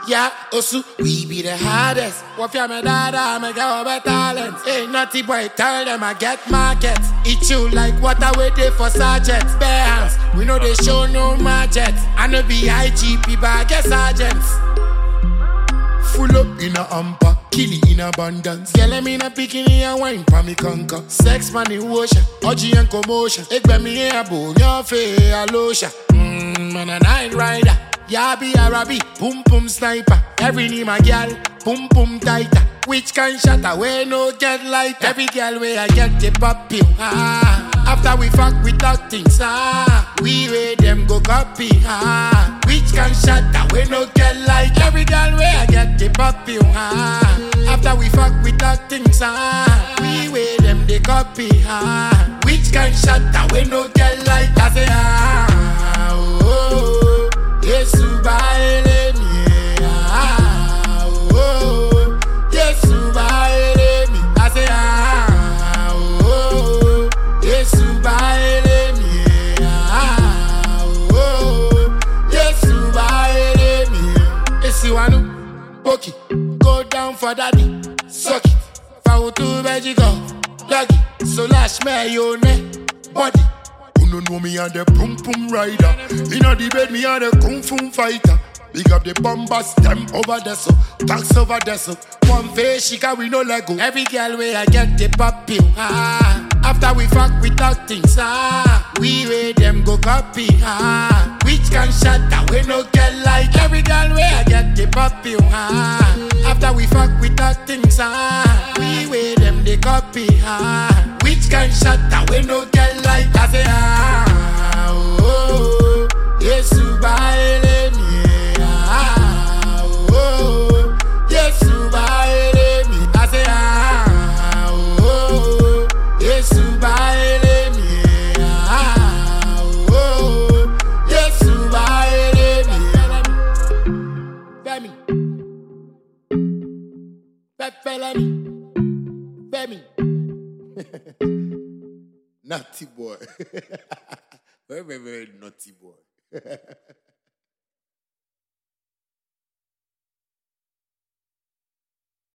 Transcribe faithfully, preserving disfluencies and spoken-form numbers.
Yeah, Osu, we be the hardest. What ya me dada, me get over talent. Hey, naughty boy, tell them I get market. Eat you like water waiting for sergeants. Bare hands, we know they show no market. I know be I G P, but I get sergeants. Full up in a hamper, killing in abundance. Girl, I'm in a bikini and wine pa me conquer. Sex man in ocean, orgy and commotion. Ik ben me here, bone your face, a lotion. Mmm, man a night rider. Yabi Arabi, boom boom sniper. Every knee my girl, boom boom tighter. Which kind shot away no get lighter. Every girl where I get the puppy. Ah, after we fuck with that things. Ah, we way them go copy. Ah, which kind shot away no get lighter. Every girl where I get the puppy. Ah, after we fuck with that things. Ah, we way them they copy. Ah, which kind shot away no get lighter. I say ah, oh, oh. Yesu baile mi, ah, oh, Yesu baile mi, I say ah, oh, Yesu baile mi, ah, oh, Yesu baile mi. Esi wanu, poki, go down for daddy, suck it, fawu tu beji go, doggy, so lash me your neck, body. You know me and the boom boom rider. Inna the bed me and the kung fu fighter. Big up the bombas, them over there so, tax over there so. One face she carry no Lego. Every girl where I get the puppy. Ah, after we fuck with that things. Ah, we way them go copy. Ah, which can shut that we no get like. Every girl where I get the puppy. Ah, after we fuck with that things. Ah, we way them they copy. Ah, which can shut that we no get like. I say ah, oh, Yesu baile mi, ah, oh, Yesu baile mi. I say ah, oh, Yesu baile mi, ah, oh, Yesu baile mi. Femi, Femi, Femi. Naughty boy. Very, very, very naughty boy.